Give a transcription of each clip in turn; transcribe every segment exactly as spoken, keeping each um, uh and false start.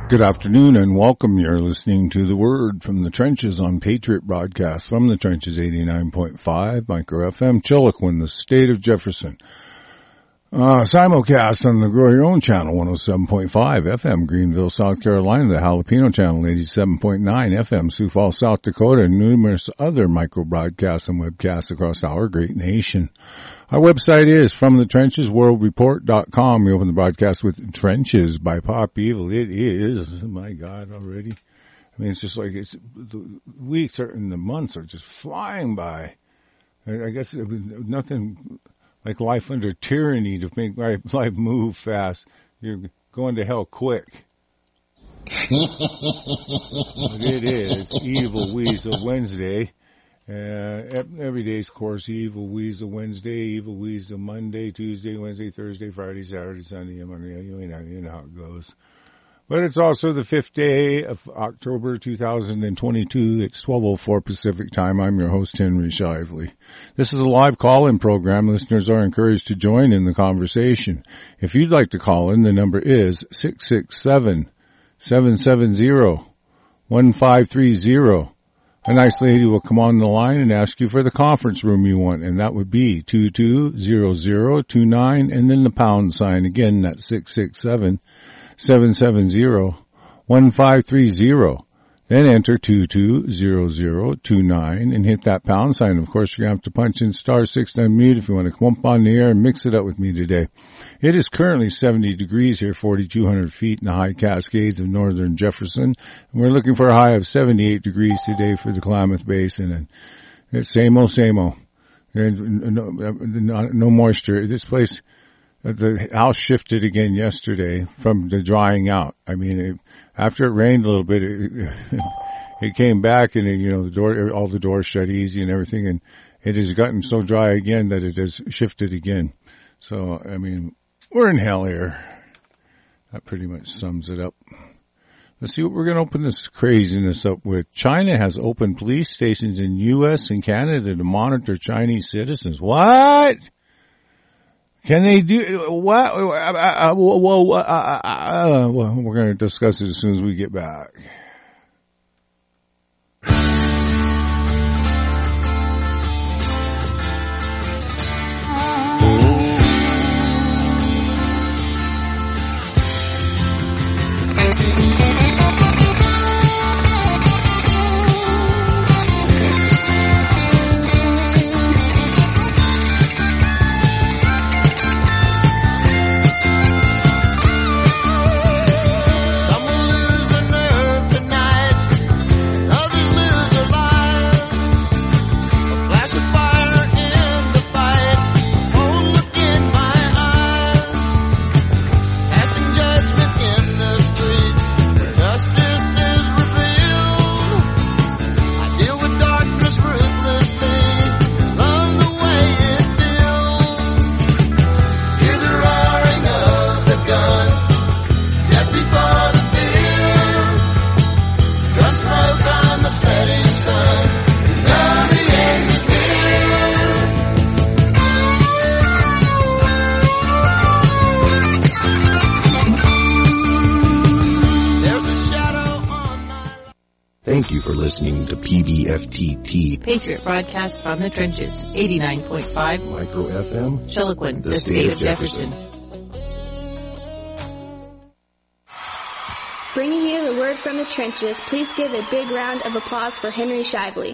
Good afternoon and welcome. You're listening to The Word from the Trenches on Patriot Broadcast from the Trenches eighty-nine point five, Micro F M, Chiloquin, the state of Jefferson. Uh, simulcast on the Grow Your Own channel, one oh seven point five F M, Greenville, South Carolina, the Jalapeno channel, eighty-seven point nine F M, Sioux Falls, South Dakota, and numerous other micro broadcasts and webcasts across our great nation. Our website is from the trenches world report dot com. We open the broadcast with Trenches by Pop Evil. It is, oh my God, already. I mean, it's just like it's the weeks are, and the months are just flying by. I guess it was nothing like life under tyranny to make life move fast. You're going to hell quick. But it is Evil Weasel Wednesday. Uh, every day's course, Evil Weasel Wednesday, Evil Weasel Monday, Tuesday, Wednesday, Thursday, Friday, Saturday, Sunday, Monday. You know, you know how it goes. But it's also the fifth day of October two thousand twenty-two. It's twelve oh four Pacific time. I'm your host, Henry Shively. This is a live call-in program. Listeners are encouraged to join in the conversation. If you'd like to call in, the number is six six seven, seven seven zero, one five three zero. A nice lady will come on the line and ask you for the conference room you want, and that would be two two zero zero two nine, and then the pound sign. Again, that's six six seven, seven seven zero, one five three zero. Then enter two two zero zero two nine and hit that pound sign. Of course, you're going to have to punch in star six to unmute if you want to come up on the air and mix it up with me today. It is currently seventy degrees here, forty-two hundred feet in the high Cascades of northern Jefferson. And we're looking for a high of seventy-eight degrees today for the Klamath Basin. And it's same old, same old. And no, no moisture. This place, the house shifted again yesterday from the drying out. I mean, it, after it rained a little bit, it, it came back and, it, you know, the door, all the doors shut easy and everything. And it has gotten so dry again that it has shifted again. So, I mean, we're in hell here. That pretty much sums it up. Let's see what we're going to open this craziness up with. China has opened police stations in U S and Canada to monitor Chinese citizens. What? Can they do what? Uh, uh, well, uh, uh, uh, well, we're going to discuss it as soon as we get back. Thank you for listening to P B F T T, Patriot Broadcast from the Trenches, eighty-nine point five Micro F M, Chiloquin, the, the state, state of Jefferson. Jefferson. Bringing you the word from the trenches, please give a big round of applause for Henry Shively.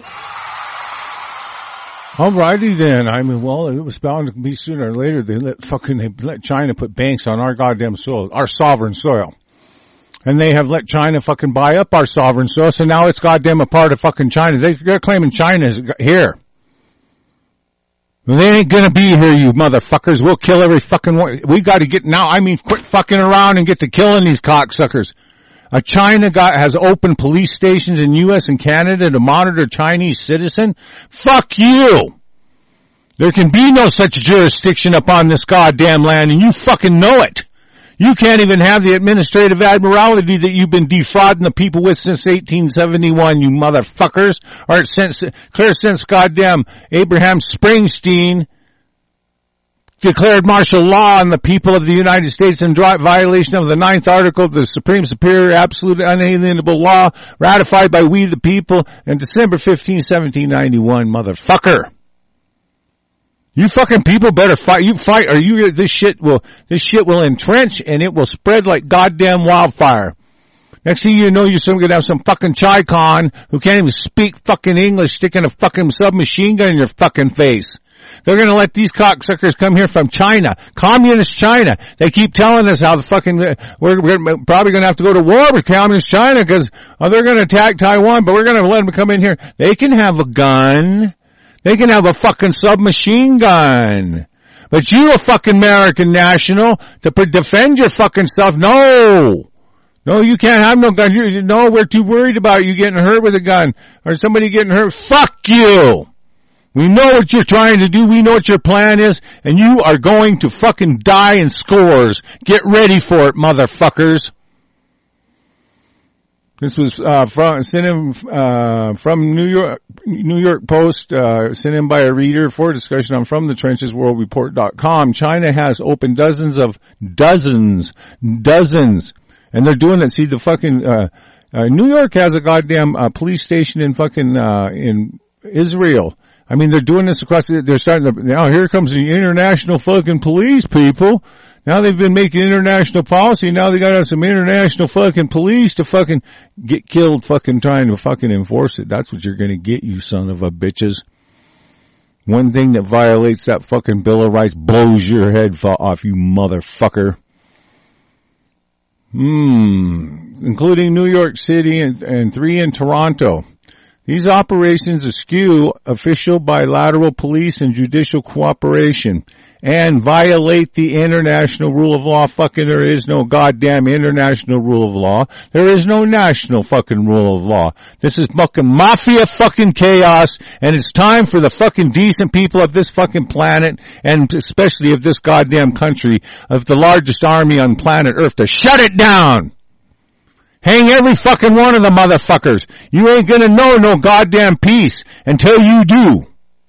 Alrighty then. I mean, well, it was bound to be sooner or later. They let fucking, they let China put banks on our goddamn soil, our sovereign soil. And they have let China fucking buy up our sovereign soil, so now it's goddamn a part of fucking China. They, they're claiming China's here. Well, they ain't gonna be here, you motherfuckers. We'll kill every fucking one. We gotta get now, I mean, quit fucking around and get to killing these cocksuckers. A China guy has opened police stations in U S and Canada to monitor Chinese citizen? Fuck you! There can be no such jurisdiction upon this goddamn land, and you fucking know it. You can't even have the administrative admiralty that you've been defrauding the people with since eighteen seventy-one, you motherfuckers. Or since, clear since goddamn Abraham Springsteen declared martial law on the people of the United States in violation of the ninth article of the Supreme Superior Absolute Unalienable Law ratified by we the people on December fifteenth, seventeen ninety-one, motherfucker. You fucking people better fight. You fight or you, this shit will, this shit will entrench and it will spread like goddamn wildfire. Next thing you know, you're some gonna have some fucking Chi-Con who can't even speak fucking English sticking a fucking submachine gun in your fucking face. They're gonna let these cocksuckers come here from China. Communist China. They keep telling us how the fucking, we're, we're probably gonna have to go to war with Communist China because oh, they're gonna attack Taiwan, but we're gonna let them come in here. They can have a gun. They can have a fucking submachine gun. But you a fucking American national to defend your fucking self. No. No, you can't have no gun. You, no, we're too worried about you getting hurt with a gun or somebody getting hurt. Fuck you. We know what you're trying to do. We know what your plan is and you are going to fucking die in scores. Get ready for it, motherfuckers. This was uh, from sent in uh, from New York New York Post, uh, sent in by a reader for discussion on from the trenches world report dot com. China has opened dozens of dozens, dozens, and they're doing it. See, the fucking uh, uh, New York has a goddamn uh, police station in fucking uh, in Israel. I mean, they're doing this across. The, they're starting to now. Here comes the international fucking police people. Now they've been making international policy. Now they got some international fucking police to fucking get killed fucking trying to fucking enforce it. That's what you're going to get, you son of a bitches. One thing that violates that fucking Bill of Rights blows your head off, you motherfucker. Hmm. Including New York City and, and three in Toronto. These operations eschew official bilateral police and judicial cooperation and violate the international rule of law. Fucking there is no goddamn international rule of law. There is no national fucking rule of law. This is fucking mafia fucking chaos, and it's time for the fucking decent people of this fucking planet, and especially of this goddamn country, of the largest army on planet Earth, to shut it down. Hang every fucking one of the motherfuckers. You ain't gonna know no goddamn peace until you do.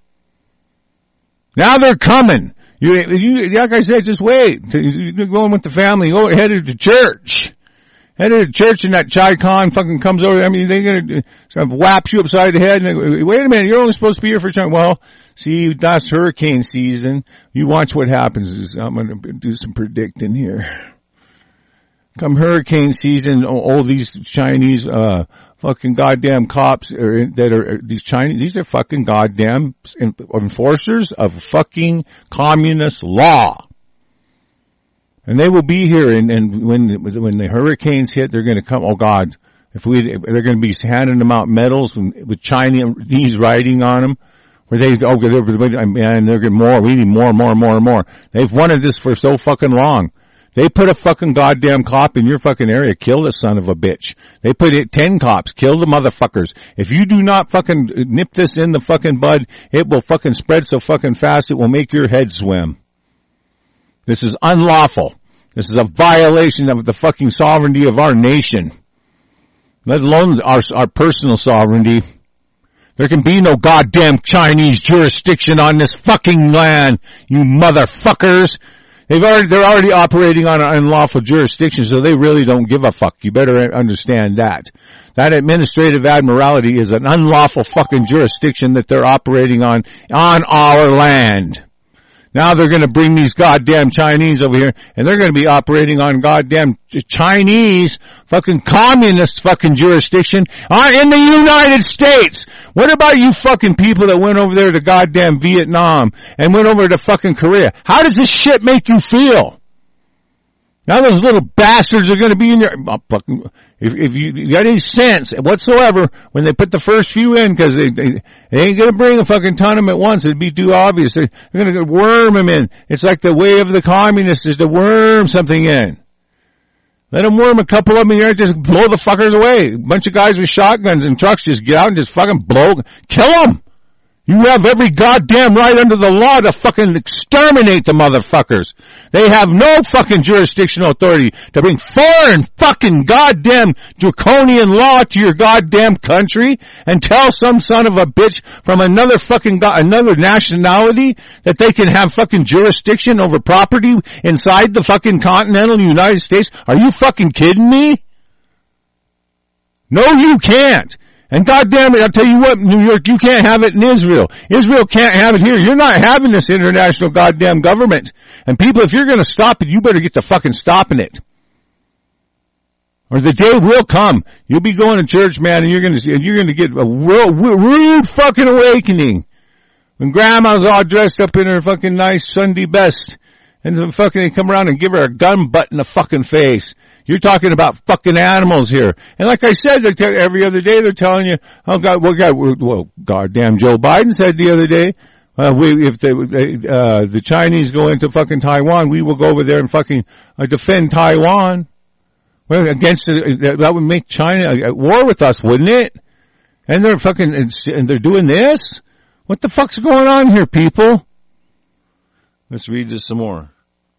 Now they're coming. You, you, like I said, just wait. You're going with the family. Go headed to church. Headed to church and that Chi-Con fucking comes over. I mean, they're gonna sort of whaps you upside the head and they go, wait a minute, you're only supposed to be here for China. Well, see, that's hurricane season. You watch what happens. I'm gonna do some predicting here. Come hurricane season, all these Chinese, uh, fucking goddamn cops are, that are, these Chinese, these are fucking goddamn enforcers of fucking communist law. And they will be here, and, and when, when the hurricanes hit, they're gonna come, oh God, if we, they're gonna be handing them out medals with Chinese writing on them, where they, oh, they're, man, they're getting more, we need more, more, more, more. They've wanted this for so fucking long. They put a fucking goddamn cop in your fucking area, kill the son of a bitch. They put it, ten cops, kill the motherfuckers. If you do not fucking nip this in the fucking bud, it will fucking spread so fucking fast it will make your head swim. This is unlawful. This is a violation of the fucking sovereignty of our nation. Let alone our, our personal sovereignty. There can be no goddamn Chinese jurisdiction on this fucking land, you motherfuckers. They've already, they're already operating on an unlawful jurisdiction, so they really don't give a fuck. You better understand that. That administrative admiralty is an unlawful fucking jurisdiction that they're operating on, on our land. Now they're gonna bring these goddamn Chinese over here, and they're gonna be operating on goddamn Chinese fucking communist fucking jurisdiction in the United States. What about you fucking people that went over there to goddamn Vietnam and went over to fucking Korea? How does this shit make you feel? Now those little bastards are gonna be in your, oh, fucking, if, if you, you got any sense whatsoever when they put the first few in, cause they, they, they ain't gonna bring a fucking ton of them at once. It'd be too obvious. They're, they're gonna worm them in. It's like the way of the communists is to worm something in. Let them worm a couple of them here, just blow the fuckers away. A bunch of guys with shotguns and trucks just get out and just fucking blow, kill them. You have every goddamn right under the law to fucking exterminate the motherfuckers. They have no fucking jurisdictional authority to bring foreign fucking goddamn draconian law to your goddamn country and tell some son of a bitch from another fucking go- another nationality that they can have fucking jurisdiction over property inside the fucking continental United States. Are you fucking kidding me? No, you can't. And goddamn it, I'll tell you what, New York, you can't have it in Israel. Israel can't have it here. You're not having this international goddamn government. And people, if you're gonna stop it, you better get to fucking stopping it. Or the day will come. You'll be going to church, man, and you're gonna, and you're gonna get a real, rude fucking awakening. When grandma's all dressed up in her fucking nice Sunday best, and the fucking, they come around and give her a gun butt in the fucking face. You're talking about fucking animals here. And like I said, they tell, every other day they're telling you, oh God, well, God, well, goddamn Joe Biden said the other day, uh, we, if the, uh, the Chinese go into fucking Taiwan, we will go over there and fucking uh, defend Taiwan. Well, against, uh, that would make China at war with us, wouldn't it? And they're fucking, and they're doing this? What the fuck's going on here, people? Let's read this some more.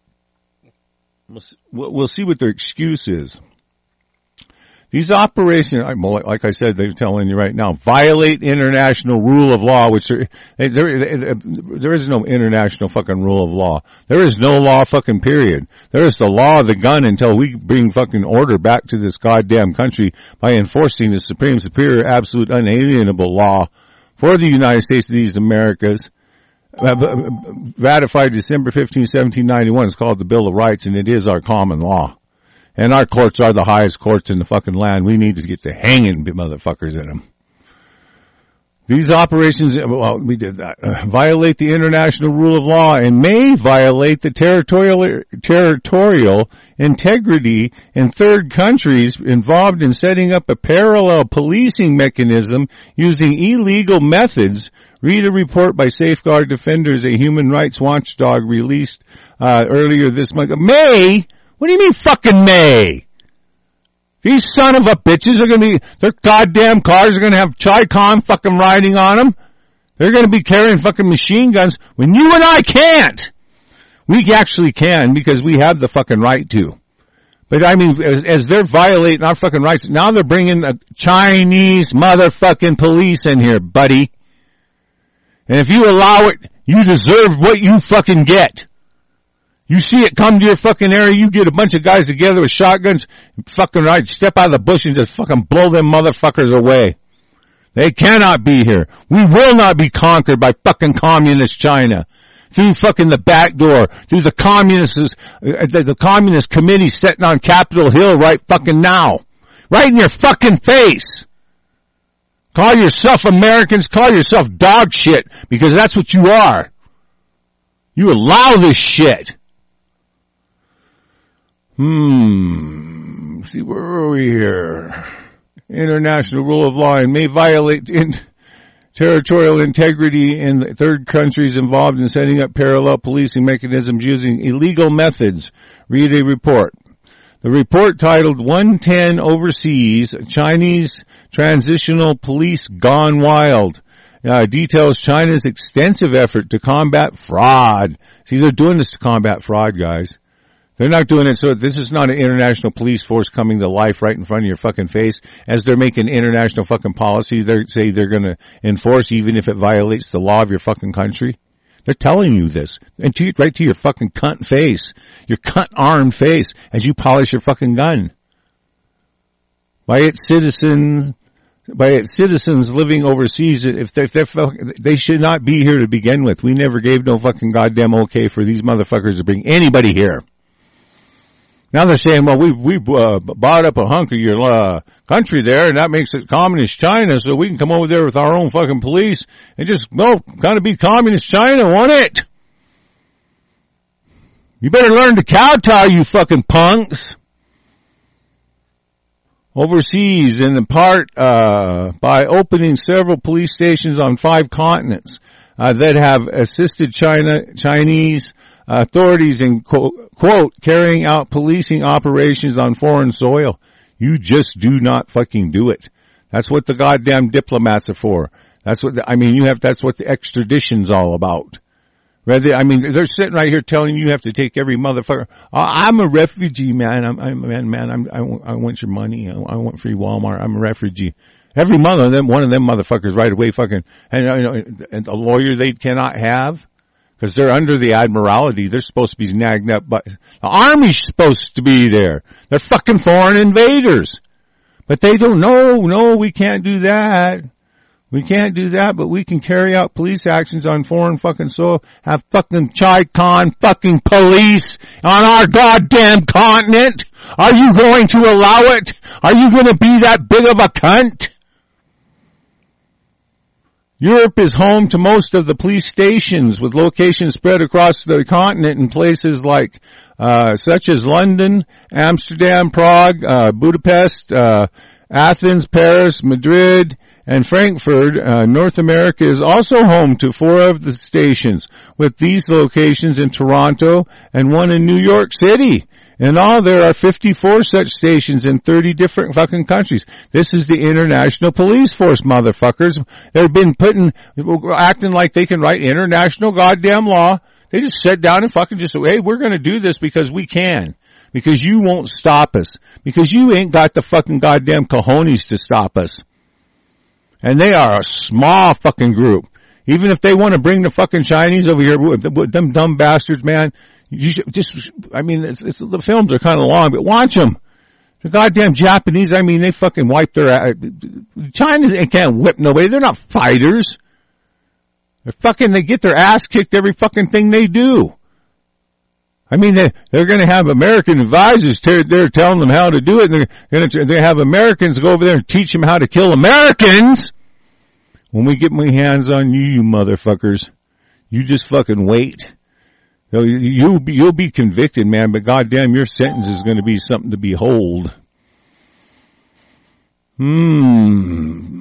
We'll see what their excuse is. These operations, like I said, they're telling you right now, violate international rule of law, which are, there, there is no international fucking rule of law. There is no law fucking period. There is the law of the gun until we bring fucking order back to this goddamn country by enforcing the supreme, superior, absolute, unalienable law for the United States of these Americas. Ratified December fifteenth, seventeen ninety-one. It's called the Bill of Rights, and it is our common law. And our courts are the highest courts in the fucking land. We need to get to hanging motherfuckers in them. These operations, well, we did that, uh, violate the international rule of law and may violate the territorial, territorial integrity in third countries involved in setting up a parallel policing mechanism using illegal methods. Read a report by Safeguard Defenders, a human rights watchdog released uh earlier this month. May? What do you mean fucking May? These son of a bitches are going to be, their goddamn cars are going to have Chi-Com fucking riding on them. They're going to be carrying fucking machine guns when you and I can't. We actually can because we have the fucking right to. But I mean, as, as they're violating our fucking rights, now they're bringing a Chinese motherfucking police in here, buddy. And if you allow it, you deserve what you fucking get. You see it come to your fucking area, you get a bunch of guys together with shotguns, fucking right, step out of the bush and just fucking blow them motherfuckers away. They cannot be here. We will not be conquered by fucking communist China. Through fucking the back door, through the communists, the, the communist committee sitting on Capitol Hill right fucking now. Right in your fucking face. Call yourself Americans, call yourself dog shit, because that's what you are. You allow this shit. Hmm. See, where are we here? International rule of law and may violate in territorial integrity in third countries involved in setting up parallel policing mechanisms using illegal methods. Read a report. The report titled one ten Overseas, Chinese Transitional Police Gone Wild, uh, details China's extensive effort to combat fraud. See, they're doing this to combat fraud, guys. They're not doing it so this is not an international police force coming to life right in front of your fucking face. As they're making international fucking policy, they say they're going to enforce even if it violates the law of your fucking country. They're telling you this, and to, right to your fucking cunt face, your cunt armed face, as you polish your fucking gun. By its citizens, by its citizens living overseas, if they, if they're, they should not be here to begin with. We never gave no fucking goddamn okay for these motherfuckers to bring anybody here. Now they're saying, well, we we uh, bought up a hunk of your uh, country there, and that makes it communist China, so we can come over there with our own fucking police and just, well, kind of be communist China, won't it? You better learn to kowtow, you fucking punks. Overseas, in part uh by opening several police stations on five continents uh, that have assisted China Chinese authorities in, quote, quote, carrying out policing operations on foreign soil. You just do not fucking do it. That's what the goddamn diplomats are for. That's what, the, I mean, you have, that's what the extradition's all about. Rather, I mean, they're sitting right here telling you you have to take every motherfucker. I'm a refugee, man. I'm, I'm man, man, I'm, I, want, I want your money. I, I want free Walmart. I'm a refugee. Every one of them, one of them motherfuckers right away fucking, and, you know, and a lawyer they cannot have, because they're under the Admiralty. They're supposed to be nagged up, but the Army's supposed to be there. They're fucking foreign invaders. But they don't know, no, we can't do that. We can't do that, but we can carry out police actions on foreign fucking soil, have fucking Chi-Con fucking police on our goddamn continent. Are you going to allow it? Are you going to be that big of a cunt? Europe is home to most of the police stations, with locations spread across the continent in places like, uh, such as London, Amsterdam, Prague, uh, Budapest, uh, Athens, Paris, Madrid, and Frankfurt. uh, North America is also home to four of the stations, with these locations in Toronto and one in New York City. In all, there are fifty-four such stations in thirty different fucking countries. This is the international police force, motherfuckers. They've been putting, acting like they can write international goddamn law. They just sit down and fucking just say, hey, we're gonna do this because we can. Because you won't stop us. Because you ain't got the fucking goddamn cojones to stop us. And they are a small fucking group. Even if they want to bring the fucking Chinese over here, them dumb bastards, man, you should just, I mean, it's, it's, the films are kind of long, but watch them. The goddamn Japanese, I mean, they fucking wipe their, China, they can't whip nobody. They're not fighters. They're fucking, they get their ass kicked every fucking thing they do. I mean, they, they're going to have American advisors there telling them how to do it, and they're going to they have Americans go over there and teach them how to kill Americans. When we get my hands on you, you motherfuckers, you just fucking wait. You'll, you'll be, you'll be convicted, man, but goddamn, your sentence is going to be something to behold. Hmm.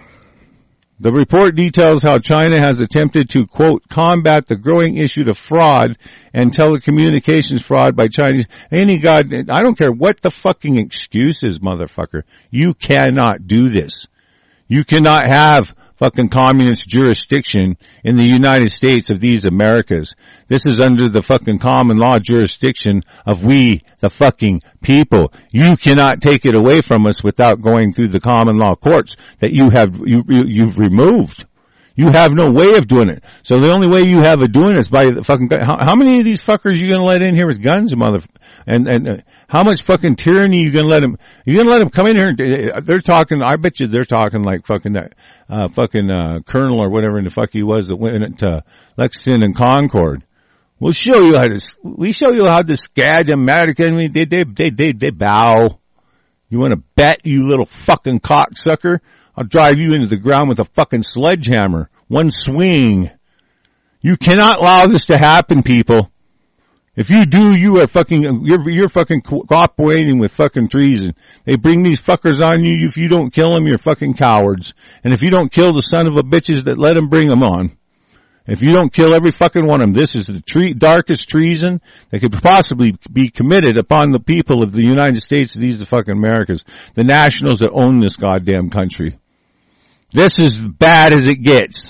The report details how China has attempted to, quote, combat the growing issue of fraud and telecommunications fraud by Chinese. Any god, I don't care what the fucking excuse is, motherfucker. You cannot do this. You cannot have fucking communist jurisdiction in the United States of these Americas. This is under the fucking common law jurisdiction of we, the fucking people. You cannot take it away from us without going through the common law courts that you have, you, you, you've removed. You have no way of doing it. So the only way you have of doing it is by the fucking, how, how many of these fuckers are you gonna let in here with guns, mother, and, and, uh, how much fucking tyranny are you gonna let them, you gonna let them come in here and, they're talking, I bet you they're talking like fucking that, uh, fucking, uh, colonel or whatever in the fuck he was that went to Lexington and Concord. We'll show you how to, we show you how to scad America. I mean, they, they, they, they, they bow. You wanna bet, you little fucking cocksucker? I'll drive you into the ground with a fucking sledgehammer. One swing. You cannot allow this to happen, people. If you do, you are fucking, you're, you're fucking cooperating with fucking treason. They bring these fuckers on you. If you don't kill them, you're fucking cowards. And if you don't kill the son of a bitches that let them bring them on, if you don't kill every fucking one of them, this is the tre- darkest treason that could possibly be committed upon the people of the United States, these the fucking Americas, the nationals that own this goddamn country. This is as bad as it gets.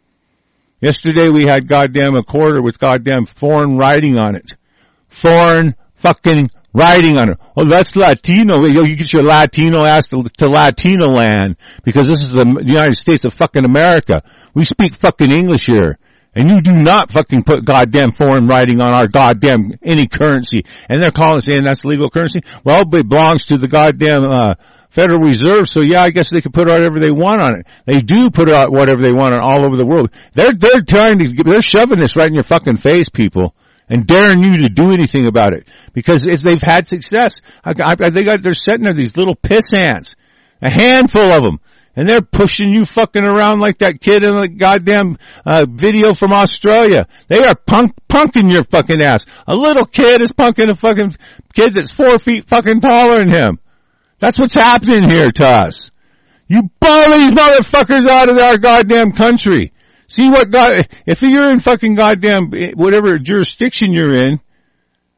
Yesterday we had goddamn a quarter with goddamn foreign writing on it. Foreign fucking writing on it. Oh, that's Latino. You get your Latino ass to, to Latino land because this is the United States of fucking America. We speak fucking English here. And you do not fucking put goddamn foreign writing on our goddamn any currency. And they're calling it saying that's legal currency. Well, it belongs to the goddamn, uh, Federal Reserve, so yeah, I guess they can put whatever they want on it. They do put out whatever they want on all over the world. They're, they're trying to, they're shoving this right in your fucking face, people, and daring you to do anything about it. Because if they've had success, I, I, they got, they're setting there these little piss ants. A handful of them. And they're pushing you fucking around like that kid in the goddamn, uh, video from Australia. They are punk, punking your fucking ass. A little kid is punking a fucking kid that's four feet fucking taller than him. That's what's happening here to us. You ball these motherfuckers out of our goddamn country. See what God, if you're in fucking goddamn, whatever jurisdiction you're in,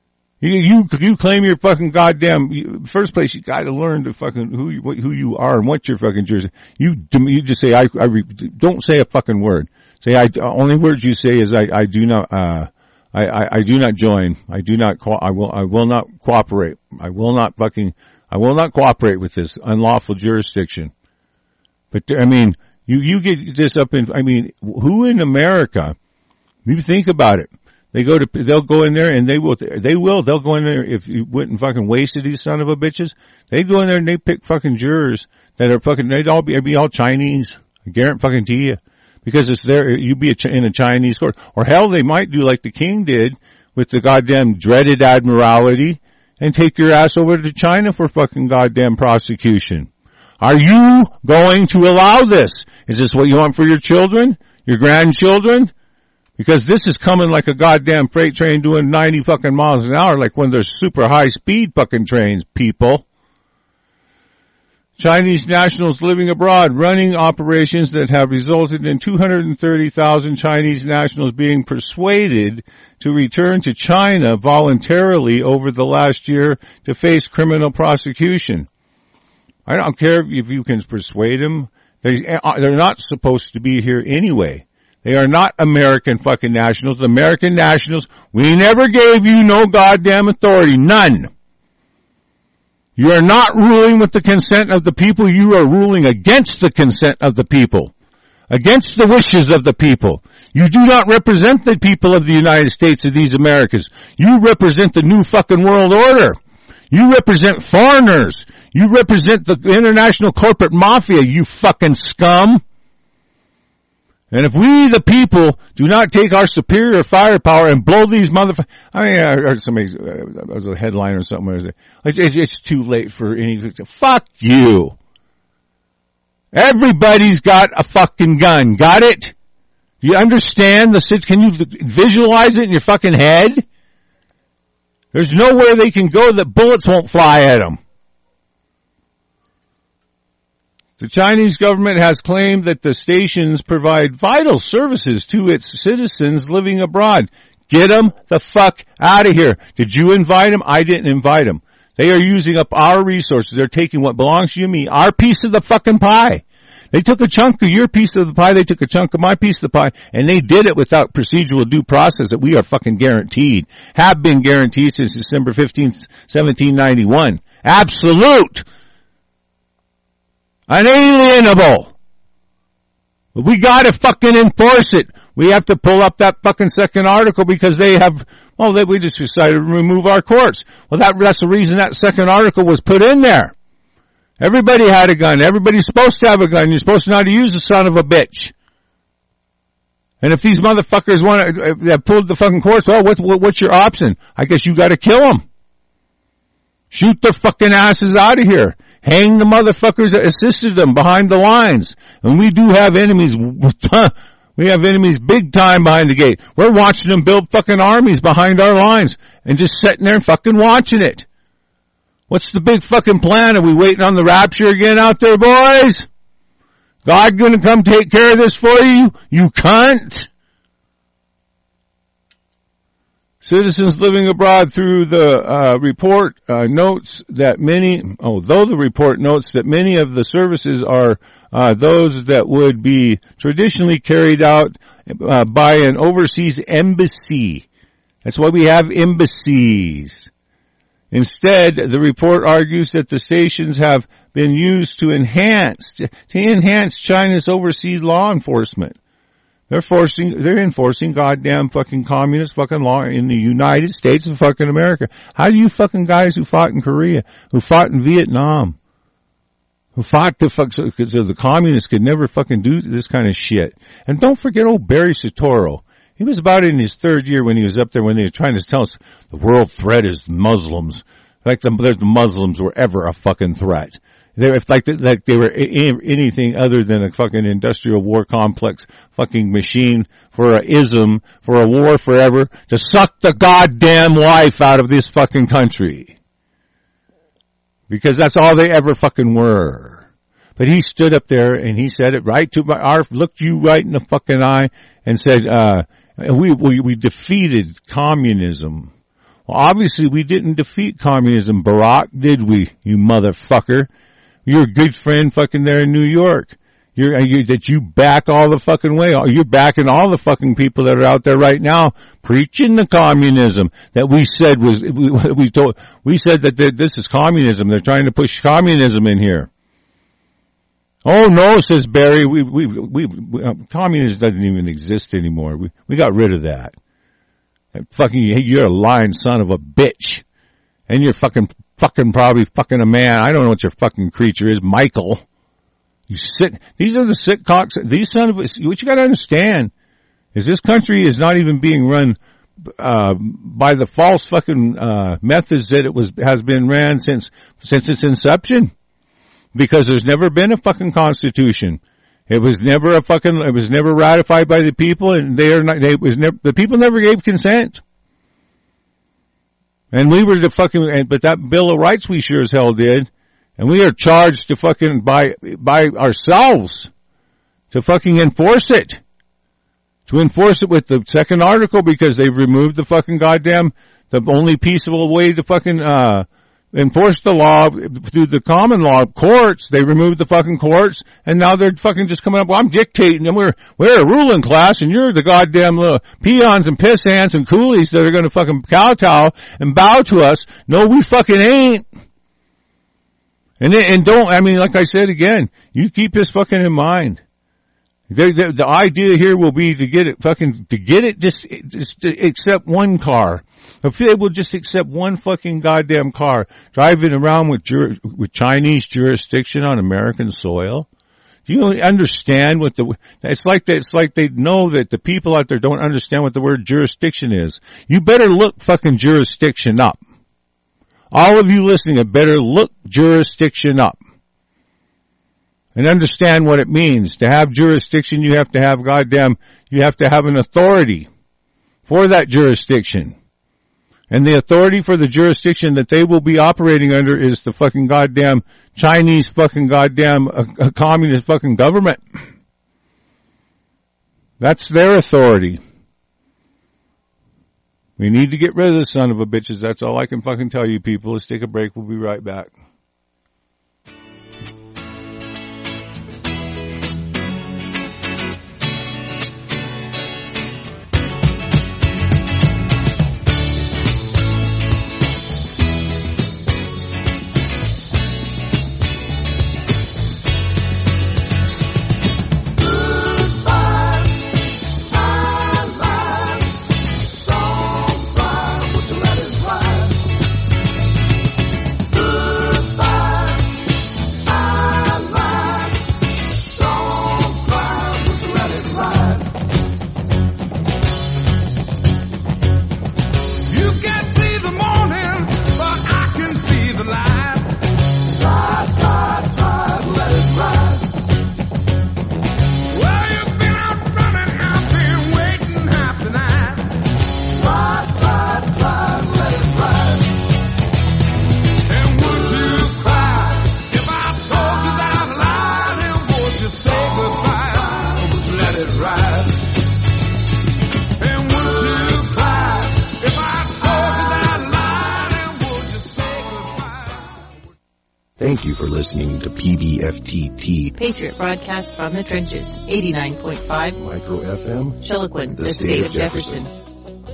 You, you, you claim you're fucking goddamn, you, first place you gotta learn to fucking who you, who you are and what your fucking jersey. You, you just say, I, I, don't say a fucking word. Say, I, only words you say is I, I do not, uh, I, I, I do not join. I do not, co- I will, I will not cooperate. I will not fucking, I will not cooperate with this unlawful jurisdiction. But, I mean, you, you get this up in, I mean, who in America, you think about it. They go to, they'll go in there and they will, they will, they'll go in there if you wouldn't fucking wasted these son of a bitches. They go in there and they pick fucking jurors that are fucking, they'd all be, be all Chinese. I guarantee fucking to you. Because it's there, you'd be in a Chinese court. Or hell, they might do like the king did with the goddamn dreaded admiralty and take your ass over to China for fucking goddamn prosecution. Are you going to allow this? Is this what you want for your children? Your grandchildren? Because this is coming like a goddamn freight train doing ninety fucking miles an hour, like when there's super high speed fucking trains, people. Chinese nationals living abroad running operations that have resulted in two hundred thirty thousand Chinese nationals being persuaded to return to China voluntarily over the last year to face criminal prosecution. I don't care if you can persuade them. They, they're not supposed to be here anyway. They are not American fucking nationals. The American nationals, we never gave you no goddamn authority. None. You are not ruling with the consent of the people. You are ruling against the consent of the people. Against the wishes of the people. You do not represent the people of the United States of these Americas. You represent the new fucking world order. You represent foreigners. You represent the international corporate mafia, you fucking scum. And if we, the people, do not take our superior firepower and blow these motherfuckers, I mean, I heard somebody, uh, it was a headline or something, like, it's, it's too late for any, fuck you. Everybody's got a fucking gun. Got it? Do you understand the, can you visualize it in your fucking head? There's nowhere they can go that bullets won't fly at them. The Chinese government has claimed that the stations provide vital services to its citizens living abroad. Get them the fuck out of here. Did you invite them? I didn't invite them. They are using up our resources. They're taking what belongs to you and me, our piece of the fucking pie. They took a chunk of your piece of the pie, they took a chunk of my piece of the pie, and they did it without procedural due process that we are fucking guaranteed. Have been guaranteed since December fifteenth, seventeen ninety-one. Absolute! Unalienable. But we gotta fucking enforce it. We have to pull up that fucking second article because they have, well, they, we just decided to remove our courts. Well, that, that's the reason that second article was put in there. Everybody had a gun. Everybody's supposed to have a gun. You're supposed to know how to use the son of a bitch. And if these motherfuckers want to, they pulled the fucking courts, well, what, what, what's your option? I guess you gotta kill them. Shoot their fucking asses out of here. Hang the motherfuckers that assisted them behind the lines. And we do have enemies. We have enemies big time behind the gate. We're watching them build fucking armies behind our lines and just sitting there and fucking watching it. What's the big fucking plan? Are we waiting on the rapture again out there, boys? God gonna come take care of this for you? You cunt. Citizens living abroad through the uh, report uh, notes that many, although the report notes that many of the services are uh, those that would be traditionally carried out uh, by an overseas embassy. That's why we have embassies. Instead, the report argues that the stations have been used to enhance, to enhance China's overseas law enforcement. They're forcing, they're enforcing goddamn fucking communist fucking law in the United States of fucking America. How do you fucking guys who fought in Korea, who fought in Vietnam, who fought to fuck, so the communists could never fucking do this kind of shit. And don't forget old Barry Soetoro. He was about in his third year when he was up there when they were trying to tell us the world threat is Muslims. Like the, the Muslims were ever a fucking threat. They were like, like they were anything other than a fucking industrial war complex fucking machine for a ism, for a war forever, to suck the goddamn life out of this fucking country. Because that's all they ever fucking were. But he stood up there and he said it right to my, our, looked you right in the fucking eye and said, uh, we, we, we defeated communism. Well, obviously we didn't defeat communism, Barack, did we, you motherfucker? You're a good friend fucking there in New York. You're, you, that you back all the fucking way. You're backing all the fucking people that are out there right now preaching the communism that we said was, we, we told, we said that this is communism. They're trying to push communism in here. Oh no, says Barry, we, we, we, we um, communism doesn't even exist anymore. We, we got rid of that. And fucking, you're a lying son of a bitch. And you're fucking, fucking probably fucking a man. I don't know what your fucking creature is, Michael. You sick, these are the sick cocks, these son of a, what you gotta understand is this country is not even being run, uh, by the false fucking, uh, methods that it was, has been ran since, since its inception. Because there's never been a fucking constitution. It was never a fucking, it was never ratified by the people, and they are not, they was never, the people never gave consent. And we were the fucking, but that Bill of Rights we sure as hell did. And we are charged to fucking, by, by ourselves, to fucking enforce it. To enforce it with the second article because they've removed the fucking goddamn, the only peaceable way to fucking, uh, enforce the law through the common law courts. They removed the fucking courts, and now they're fucking just coming up, well, I'm dictating, and we're, we're a ruling class, and you're the goddamn little peons and piss ants and coolies that are gonna fucking kowtow and bow to us. No, we fucking ain't. And, and don't, I mean, like I said again, you keep this fucking in mind. The, the, the idea here will be to get it fucking, to get it just, just to accept one car. If they will just accept one fucking goddamn car driving around with jur, with Chinese jurisdiction on American soil. Do you understand what the, it's like that, it's like they know that the people out there don't understand what the word jurisdiction is. You better look fucking jurisdiction up. All of you listening had better look jurisdiction up. And understand what it means. To have jurisdiction, you have to have goddamn, you have to have an authority for that jurisdiction. And the authority for the jurisdiction that they will be operating under is the fucking goddamn Chinese fucking goddamn uh, uh, communist fucking government. That's their authority. We need to get rid of the son of a bitches. That's all I can fucking tell you people. Let's take a break. We'll be right back. Thank you for listening to P B F T T. Patriot broadcast from the trenches, eighty-nine point five. Micro F M. Chiloquin, the, the state, state of Jefferson. Jefferson.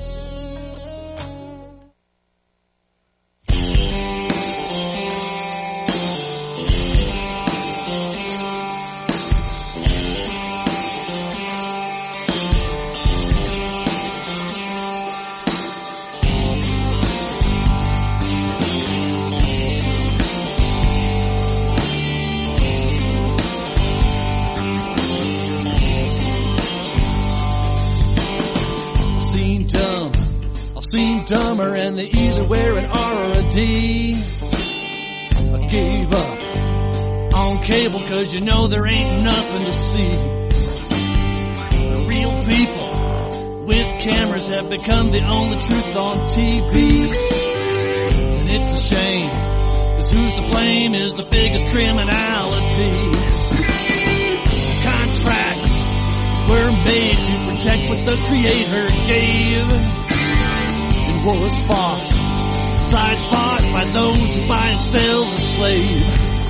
Dumber and they either wear an R or a D. I gave up on cable cause you know there ain't nothing to see. The real people with cameras have become the only truth on T V. And it's a shame, cause who's to blame is the biggest criminality. Contracts were made to protect what the Creator gave. was fought, side fought by those who buy and sell the slave.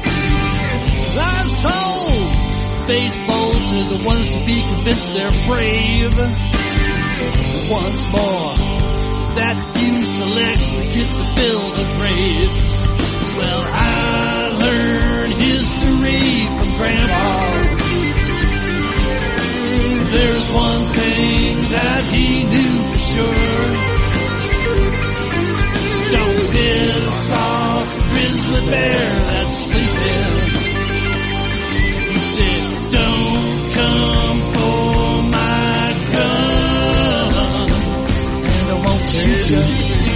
I was told, face bold to the ones to be convinced they're brave. Once more, that few selects the kids to fill the graves. Well, I learned history from Grandpa. There's one thing that he knew for sure. Don't piss off the grizzly bear that's sleeping. He said, don't come for my gun, and I won't shoot you.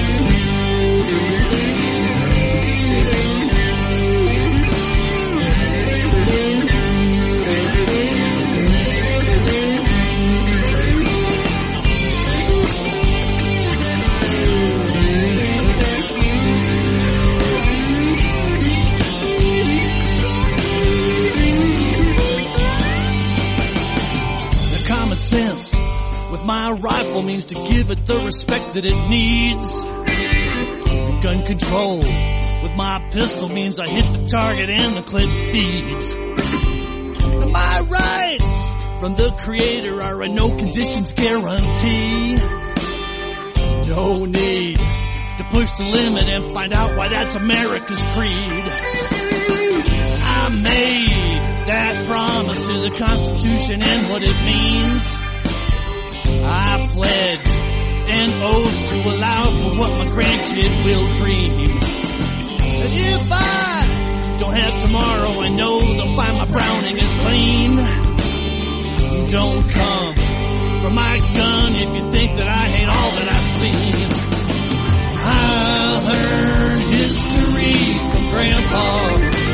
Sense with my rifle means to give it the respect that it needs. Gun control with my pistol means I hit the target and the clip feeds. And my rights from the creator are a no conditions guarantee. No need to push the limit and find out why that's America's creed. I made that promise to the Constitution and what it means. I pledge an oath to allow for what my grandkid will dream. And if I don't have tomorrow, I know they'll find my Browning is clean. Don't come for my gun if you think that I hate all that I've seen. I learned history from Grandpa.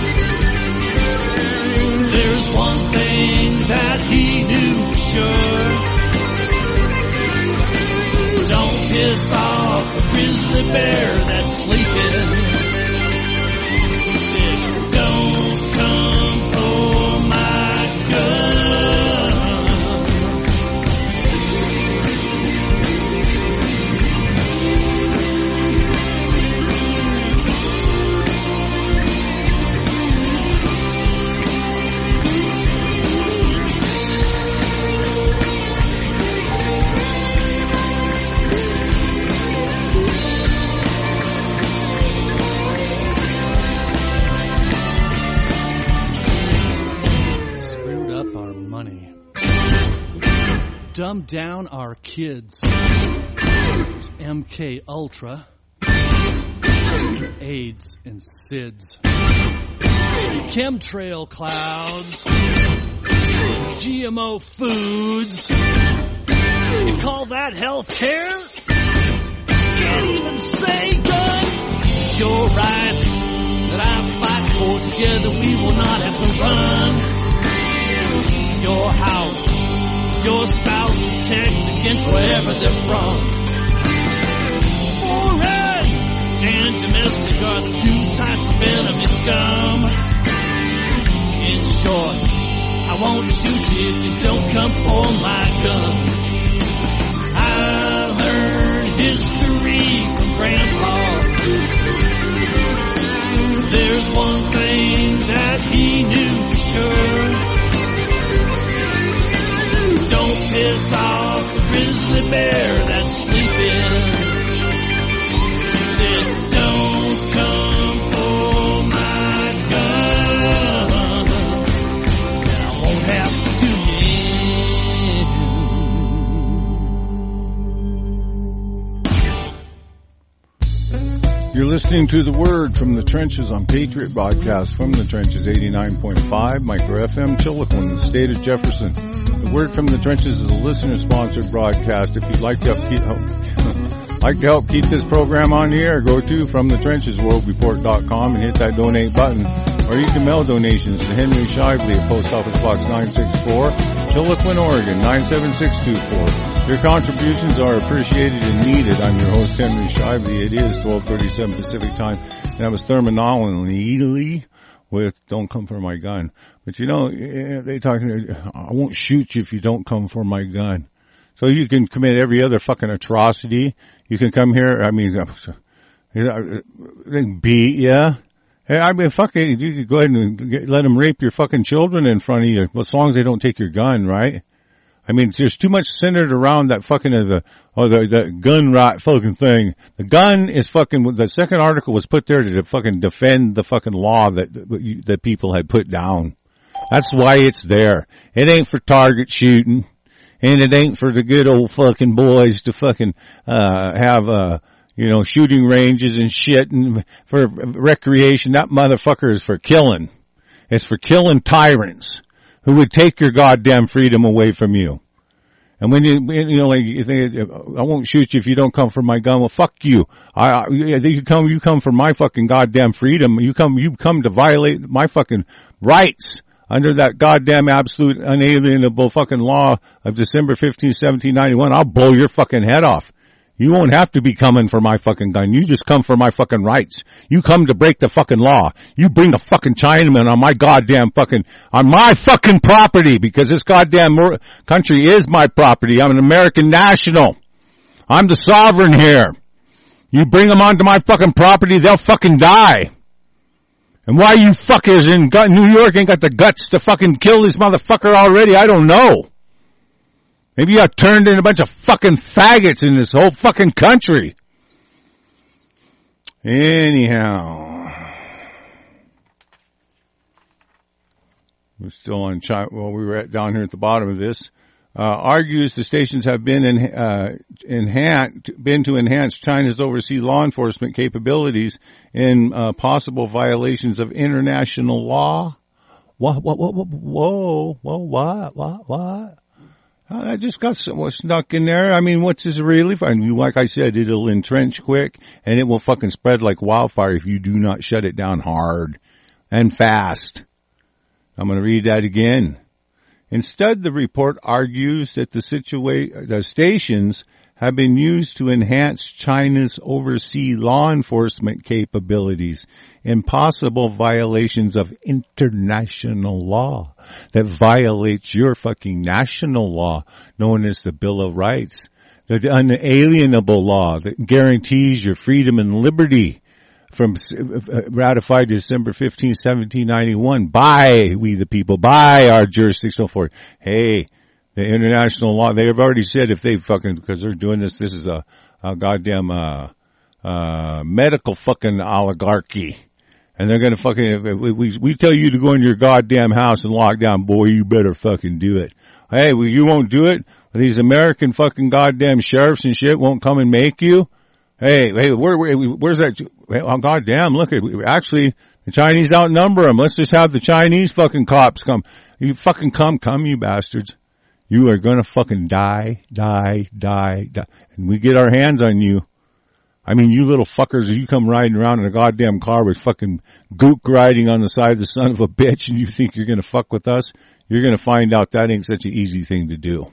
There's one thing that he knew for sure. Don't piss off a grizzly bear that's sleeping. He said, don't come for my gun. Dumb down our kids. It's M K Ultra, AIDS and SIDS, chemtrail clouds, G M O foods. You call that health care? Can't even say gun. Your rights that I fight for, together we will not have to run. Your house, your spouse, protect against wherever they're from. Foreign and domestic are the two types of enemy scum. In short, I won't shoot you if you don't come for my gun. I learned history from Grandpa. There's one thing that he knew for sure. Don't piss off the grizzly bear that's sleeping. He said, don't come for my gun, and I won't have to do it. You're listening to The Word from the Trenches on Patriot Broadcast from the Trenches eighty-nine point five, Micro F M, Chilliquin, the state of Jefferson. The Word from the Trenches is a listener-sponsored broadcast. If you'd like to help keep, like to help keep this program on the air, go to from the trenches world report dot com and hit that donate button. Or you can mail donations to Henry Shively at Post Office Box nine sixty-four, Chilliquin, Oregon nine seven six two four. Your contributions are appreciated and needed. I'm your host, Henry Shively. It is twelve thirty-seven Pacific Time, and that was Thermonology with Don't Come For My Gun. But you know, they talking, I won't shoot you if you don't come for my gun. So you can commit every other fucking atrocity. You can come here, I mean, they beat you. Hey, I mean, fuck it, you could go ahead and get, let them rape your fucking children in front of you, as long as they don't take your gun, right? I mean, there's too much centered around that fucking, uh, the, oh, the, the gun right fucking thing. The gun is fucking, the second article was put there to fucking defend the fucking law that, that people had put down. That's why it's there. It ain't for target shooting. And it ain't for the good old fucking boys to fucking, uh, have, uh, you know, shooting ranges and shit and for recreation. That motherfucker is for killing. It's for killing tyrants who would take your goddamn freedom away from you. And when you, you know, like, you think, I won't shoot you if you don't come for my gun. Well, fuck you. I, I, you come, you come for my fucking goddamn freedom. You come, you come to violate my fucking rights under that goddamn absolute unalienable fucking law of December fifteenth, seventeen ninety-one. I'll blow your fucking head off. You won't have to be coming for my fucking gun. You just come for my fucking rights. You come to break the fucking law. You bring a fucking Chinaman on my goddamn fucking, on my fucking property, because this goddamn country is my property. I'm an American national. I'm the sovereign here. You bring them onto my fucking property, they'll fucking die. And why you fuckers in New York ain't got the guts to fucking kill this motherfucker already, I don't know. Maybe you got turned into a bunch of fucking faggots in this whole fucking country. Anyhow. We're still on China. Well, we were at, down here at the bottom of this. Uh, argues the stations have been in, uh, enhanced, been to enhance China's overseas law enforcement capabilities in, uh, possible violations of international law. What, what, what, what, whoa, whoa, what, what, what? Uh, I just got some snuck in there. I mean, what's this really? I mean, like I said, it'll entrench quick and it will fucking spread like wildfire if you do not shut it down hard and fast. I'm going to read that again. Instead, the report argues that the situa- the stations have been used to enhance China's overseas law enforcement capabilities in possible violations of international law that violates your fucking national law, known as the Bill of Rights, the unalienable law that guarantees your freedom and liberty, from ratified December fifteenth, seventeen ninety-one by we the people, by our jurisdictional authority. Hey, the international law, they have already said if they fucking, because they're doing this, this is a, a goddamn, uh, uh, medical fucking oligarchy. And they're gonna fucking, we, we, we tell you to go into your goddamn house and lock down, boy, you better fucking do it. Hey, well, you won't do it? These American fucking goddamn sheriffs and shit won't come and make you? Hey, hey, where, where, where's that? Oh, goddamn, look at, actually, the Chinese outnumber them. Let's just have the Chinese fucking cops come. You fucking come, come, you bastards. You are gonna fucking die, die, die, die. And we get our hands on you. I mean, you little fuckers, you come riding around in a goddamn car with fucking gook riding on the side of the son of a bitch and you think you're gonna fuck with us? You're gonna find out that ain't such an easy thing to do.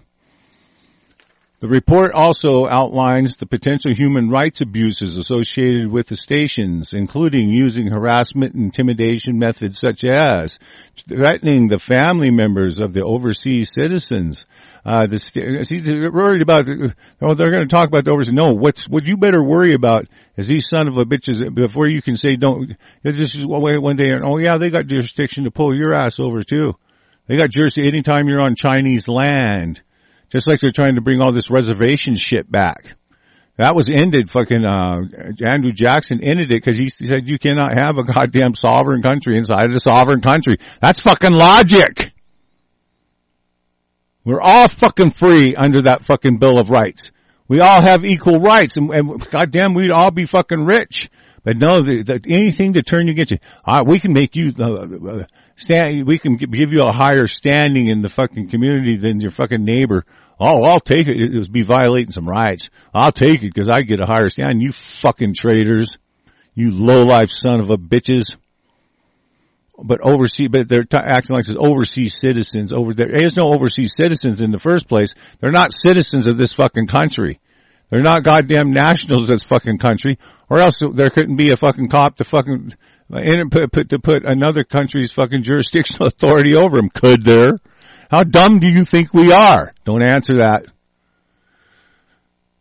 The report also outlines the potential human rights abuses associated with the stations, including using harassment and intimidation methods such as threatening the family members of the overseas citizens. Uh, the st- see, they're worried about, oh, they're going to talk about the overseas. No, what's, what you better worry about is these son of a bitches, before you can say don't, just wait one day and, oh yeah, they got jurisdiction to pull your ass over too. They got jurisdiction anytime you're on Chinese land. Just like they're trying to bring all this reservation shit back. That was ended, fucking, uh, Andrew Jackson ended it because he said you cannot have a goddamn sovereign country inside of a sovereign country. That's fucking logic. We're all fucking free under that fucking Bill of Rights. We all have equal rights and, and goddamn, we'd all be fucking rich. But no, the, the, anything to turn you against you, uh, we can make you, uh, stand, we can give you a higher standing in the fucking community than your fucking neighbor. Oh, I'll take it. It was be violating some rights. I'll take it because I get a higher standing. You fucking traitors. You low-life son of a bitches. But overseas, but they're t- acting like there's overseas citizens over there. There's no overseas citizens in the first place. They're not citizens of this fucking country. They're not goddamn nationals of this fucking country, or else there couldn't be a fucking cop to fucking in put, put to put another country's fucking jurisdictional authority over them. Could there? How dumb do you think we are? Don't answer that.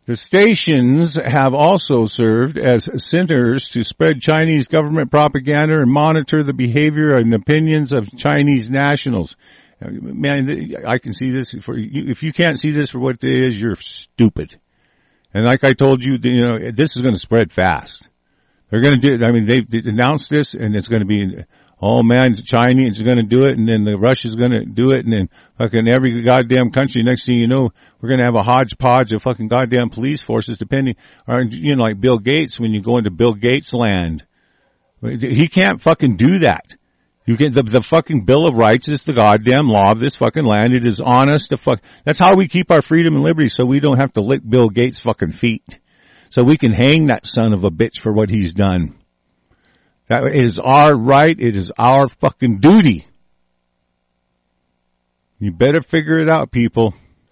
The stations have also served as centers to spread Chinese government propaganda and monitor the behavior and opinions of Chinese nationals. Man, I can see this. For if you can't see this for what it is, you're stupid. And like I told you, you know, this is going to spread fast. They're going to do, I mean, they've announced this, and it's going to be, oh man, the Chinese are going to do it, and then the Russia's going to do it, and then fucking every goddamn country, next thing you know, we're going to have a hodgepodge of fucking goddamn police forces, depending, or, you know, like Bill Gates, when you go into Bill Gates land. He can't fucking do that. You get the, the fucking Bill of Rights is the goddamn law of this fucking land. It is honest to fuck. That's how we keep our freedom and liberty, so we don't have to lick Bill Gates' fucking feet. So we can hang that son of a bitch for what he's done. That is our right. It is our fucking duty. You better figure it out, people.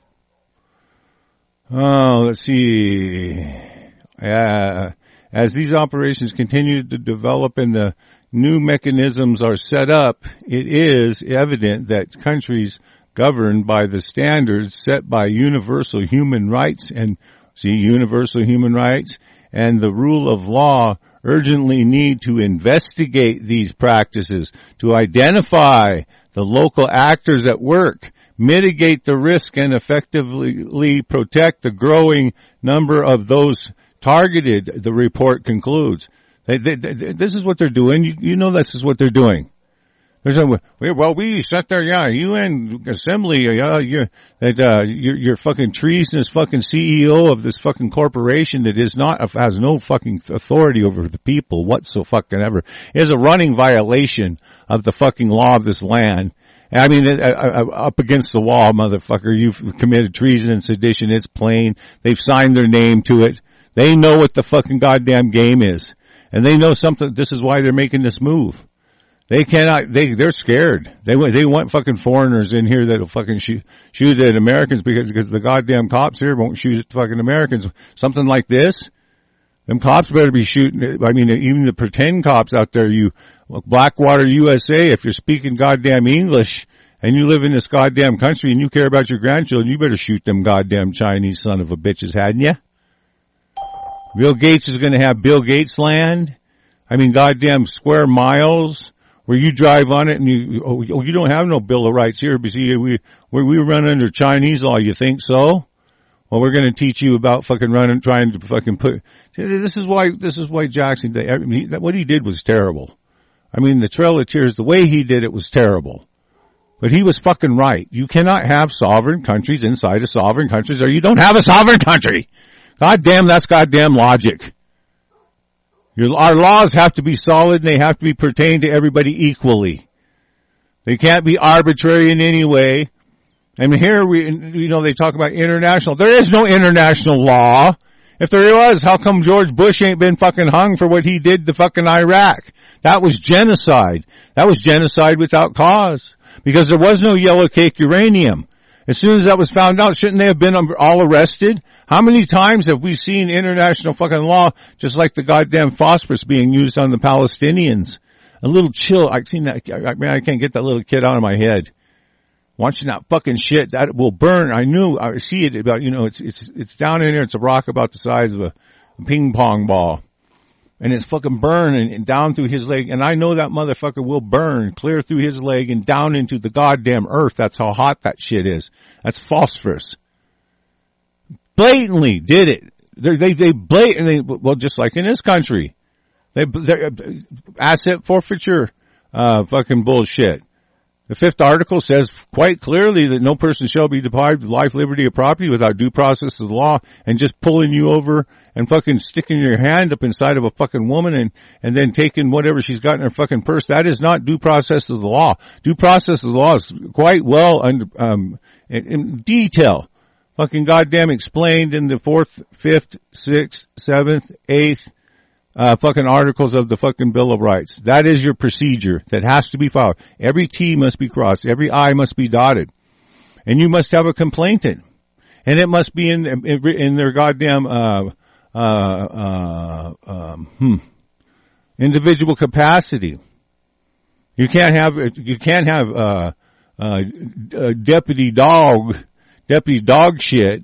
Oh, let's see. Uh, as these operations continue to develop and the new mechanisms are set up, it is evident that countries governed by the standards set by universal human rights and see universal human rights and the rule of law urgently need to investigate these practices, to identify the local actors at work, mitigate the risk, and effectively protect the growing number of those targeted, the report concludes. They, they, they, this is what they're doing. You, you know this is what they're doing. There's a, well, we sat there, yeah, U N Assembly, yeah, you're, that, uh, you're, you're fucking treasonous fucking C E O of this fucking corporation that is not, has no fucking authority over the people whatsoever fucking ever. It is a running violation of the fucking law of this land. I mean, uh, uh, up against the wall, motherfucker, you've committed treason and sedition. It's plain. They've signed their name to it. They know what the fucking goddamn game is. And they know something, this is why they're making this move. They cannot, they, they're scared. They want, they want fucking foreigners in here that'll fucking shoot, shoot at Americans because, because the goddamn cops here won't shoot at fucking Americans. Something like this, them cops better be shooting, I mean, even the pretend cops out there, you, Blackwater U S A, if you're speaking goddamn English and you live in this goddamn country and you care about your grandchildren, you better shoot them goddamn Chinese son of a bitches, hadn't you? Bill Gates is gonna have Bill Gates land. I mean, goddamn square miles where you drive on it and you, oh, you don't have no Bill of Rights here, but see, we, we run under Chinese law, you think so? Well, we're gonna teach you about fucking running, trying to fucking put, this is why, this is why Jackson, I mean, what he did was terrible. I mean, the Trail of Tears, the way he did it was terrible. But he was fucking right. You cannot have sovereign countries inside of sovereign countries or you don't have a sovereign country. God damn, that's goddamn logic. Your, our laws have to be solid and they have to be pertain to everybody equally. They can't be arbitrary in any way. I mean, here we, you know, they talk about international. There is no international law. If there was, how come George Bush ain't been fucking hung for what he did to fucking Iraq? That was genocide. That was genocide without cause. Because there was no yellow cake uranium. As soon as that was found out, shouldn't they have been all arrested? How many times have we seen international fucking law just like the goddamn phosphorus being used on the Palestinians? A little chill. I've seen that. I mean, I can't get that little kid out of my head. Watching that fucking shit, that will burn. I knew, I see it about, you know, it's, it's, it's down in there. It's a rock about the size of a, a ping pong ball. And it's fucking burning and down through his leg. And I know that motherfucker will burn clear through his leg and down into the goddamn earth. That's how hot that shit is. That's phosphorus. Blatantly did it. They, they, they blatantly, well, just like in this country. They, they asset forfeiture, uh, fucking bullshit. The fifth article says quite clearly that no person shall be deprived of life, liberty, or property without due process of the law, and just pulling you over and fucking sticking your hand up inside of a fucking woman and, and then taking whatever she's got in her fucking purse. That is not due process of the law. Due process of the law is quite well under, um, in, in detail. Fucking goddamn explained in the fourth, fifth, sixth, seventh, eighth, Uh, fucking articles of the fucking Bill of Rights. That is your procedure that has to be followed. Every T must be crossed. Every I must be dotted. And you must have a complainant. And it must be in, in, in their goddamn, uh, uh, uh, um, hmm, individual capacity. You can't have, you can't have, uh, uh, deputy dog, deputy dog shit,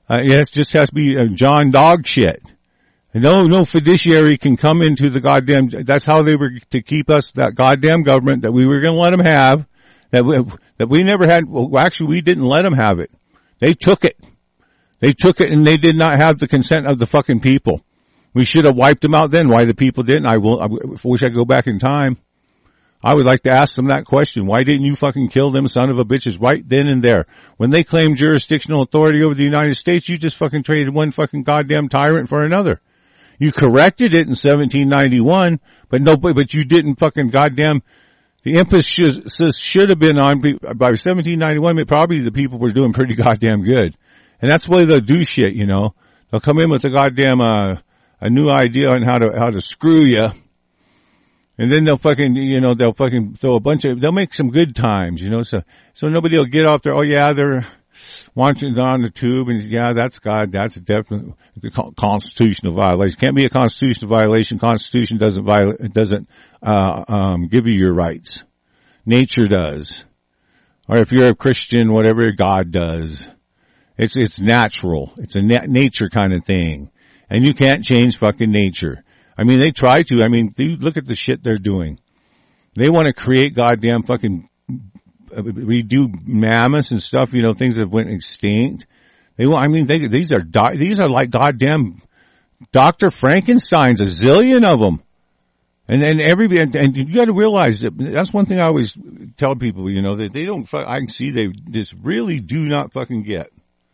Uh, yes, just has to be uh, John dog shit. And no, no fiduciary can come into the goddamn, that's how they were to keep us, that goddamn government that we were going to let them have, that we, that we never had, well, actually we didn't let them have it. They took it. They took it and they did not have the consent of the fucking people. We should have wiped them out then. Why the people didn't? I will, I wish I could go back in time. I would like to ask them that question. Why didn't you fucking kill them son of a bitches right then and there? When they claimed jurisdictional authority over the United States, you just fucking traded one fucking goddamn tyrant for another. You corrected it in seventeen ninety-one, but no, but you didn't fucking goddamn, the emphasis should have been on, by seventeen ninety-one, probably the people were doing pretty goddamn good. And that's why they'll do shit, you know. They'll come in with a goddamn, uh, a new idea on how to, how to screw you. And then they'll fucking, you know, they'll fucking throw a bunch of, they'll make some good times, you know, so, so nobody will get off there, oh yeah, they're watching on the tube and yeah, that's God, that's a definite constitutional violation. Can't be a constitutional violation. Constitution doesn't violate, it doesn't, uh, um, give you your rights. Nature does. Or if you're a Christian, whatever, God does. It's, it's natural. It's a na- nature kind of thing. And you can't change fucking nature. I mean, they try to. I mean, they, look at the shit they're doing. They want to create goddamn fucking, uh, redo mammoths and stuff, you know, things that went extinct. They want, I mean, they, these are, do, these are like goddamn Doctor Frankenstein's, a zillion of them. And then everybody, and, and you got to realize that that's one thing I always tell people, you know, that they don't, I can see they just really do not fucking get.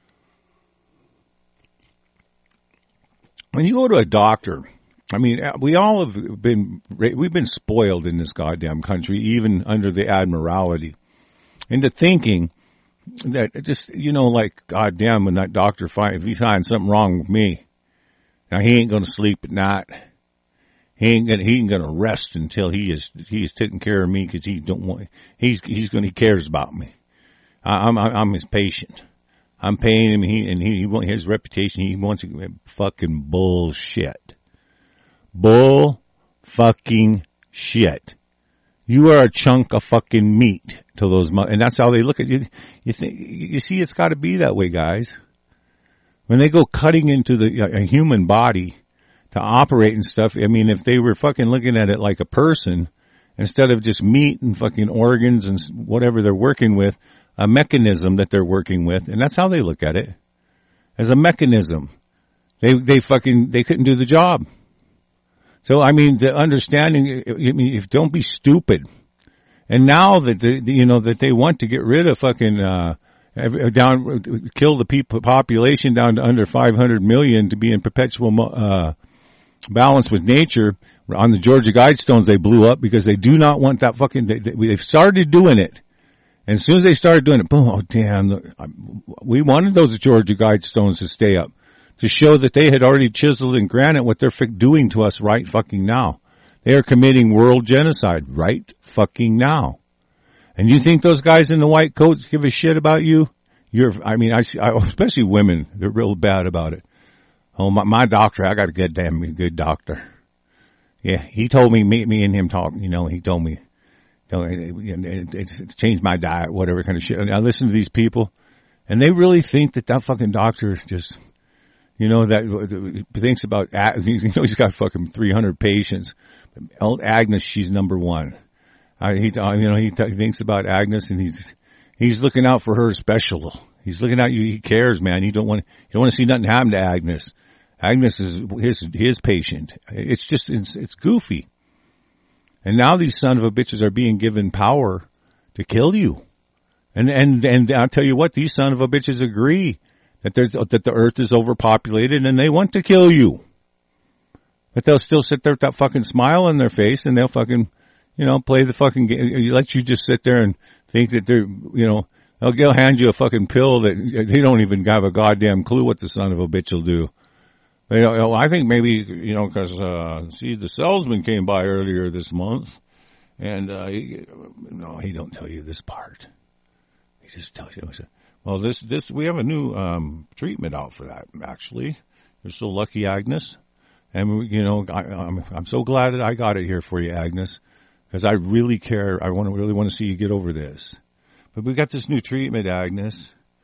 When you go to a doctor, I mean, we all have been, we've been spoiled in this goddamn country, even under the Admiralty, into thinking that just, you know, like, goddamn, when that doctor find, if he finds something wrong with me, now he ain't gonna sleep at night. He ain't gonna, he ain't gonna rest until he is, he is taking care of me because he don't want, he's, he's gonna, he cares about me. I, I'm, I'm his patient. I'm paying him, he, and he, he want his reputation, he wants to, fucking bullshit. Bull fucking shit. You are a chunk of fucking meat to those, and that's how they look at you. You think, you see, it's gotta be that way, guys. When they go cutting into the, a human body to operate and stuff, I mean, if they were fucking looking at it like a person, instead of just meat and fucking organs and whatever they're working with, a mechanism that they're working with, and that's how they look at it, as a mechanism. They, they fucking, they couldn't do the job. So, I mean, the understanding, I mean, if don't be stupid. And now that, the, you know, that they want to get rid of fucking, uh, down, kill the people, population down to under five hundred million to be in perpetual, uh, balance with nature. On the Georgia Guidestones, they blew up because they do not want that fucking, they, they've started doing it. And as soon as they started doing it, boom, oh damn, we wanted those Georgia Guidestones to stay up, to show that they had already chiseled in granite what they're doing to us right fucking now. They are committing world genocide right fucking now. And you think those guys in the white coats give a shit about you? You're, I mean, I see, I, especially women, they're real bad about it. Oh, my, my doctor, I got a good damn good doctor. Yeah, he told me, me, me and him talk, you know, he told me, it's changed my diet, whatever kind of shit. And I listen to these people, and they really think that that fucking doctor just, you know, that thinks about, you know, he's got fucking three hundred patients. Agnes, she's number one. Uh, he, uh, you know, he, th- he thinks about Agnes, and he's he's looking out for her special. He's looking out you. He cares, man. He don't want he don't want to see nothing happen to Agnes. Agnes is his his patient. It's just it's, it's goofy. And now these son of a bitches are being given power to kill you. And, and, and I'll tell you what, these son of a bitches agree that there's, that the earth is overpopulated and they want to kill you. But they'll still sit there with that fucking smile on their face and they'll fucking, you know, play the fucking game, let you just sit there and think that they're, you know, they'll, they'll hand you a fucking pill that they don't even have a goddamn clue what the son of a bitch will do. You know, I think maybe, you know, because, uh, see, the salesman came by earlier this month, and, uh, he, no, he don't tell you this part. He just tells you, well, this, this, we have a new, um, treatment out for that, actually. You're so lucky, Agnes. And, you know, I, I'm, I'm so glad that I got it here for you, Agnes, because I really care. I want to really want to see you get over this. But we got this new treatment, Agnes.